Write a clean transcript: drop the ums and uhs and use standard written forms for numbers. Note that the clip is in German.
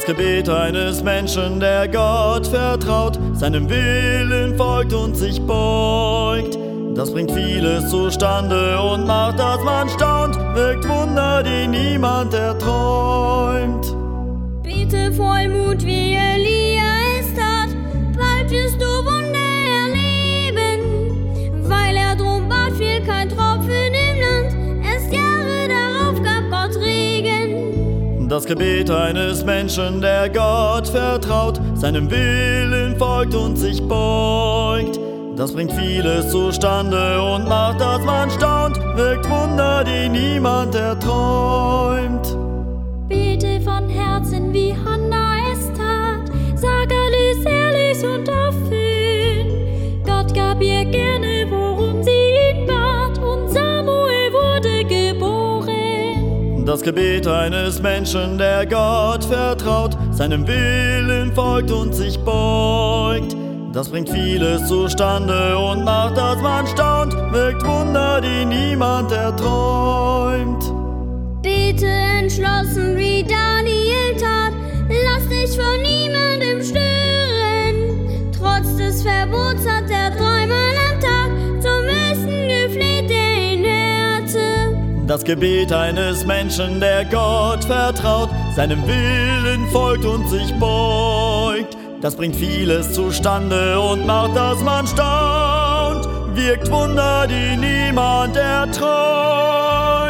Das Gebet eines Menschen, der Gott vertraut, seinem Willen folgt und sich beugt. Das bringt vieles zustande und macht, dass man staunt, wirkt Wunder, die niemand erträumt. Bete voll Mut, wie Elia es tat, bald wirst du Wunder erleben. Weil er drum bat, fiel kein Tropfen im Land, erst Jahre darauf gab Gott Regen. Das Gebet eines Menschen, der Gott vertraut, seinem Willen folgt und sich beugt. Das bringt vieles zustande und macht, dass man staunt, wirkt Wunder, die niemand erträumt. Bete von Herzen, wie Hannah es tat, sag alles ehrlich und offen. Gott gab ihr gerne, worum sie ihn bat, und Samuel wurde geboren. Das Gebet eines Menschen, der Gott vertraut, seinem Willen folgt und sich beugt. Das bringt vieles zustande und macht, dass man staunt, wirkt Wunder, die niemand erträumt. Bete entschlossen, wie Daniel tat, lass dich von niemandem stören. Trotz des Verbots hat er dreimal am Tag zum Essen gefleht, der ihn nährte. Das Gebet eines Menschen, der Gott vertraut, seinem Willen folgt und sich beugt. Das bringt vieles zustande und macht, dass man staunt, wirkt Wunder, die niemand erträumt.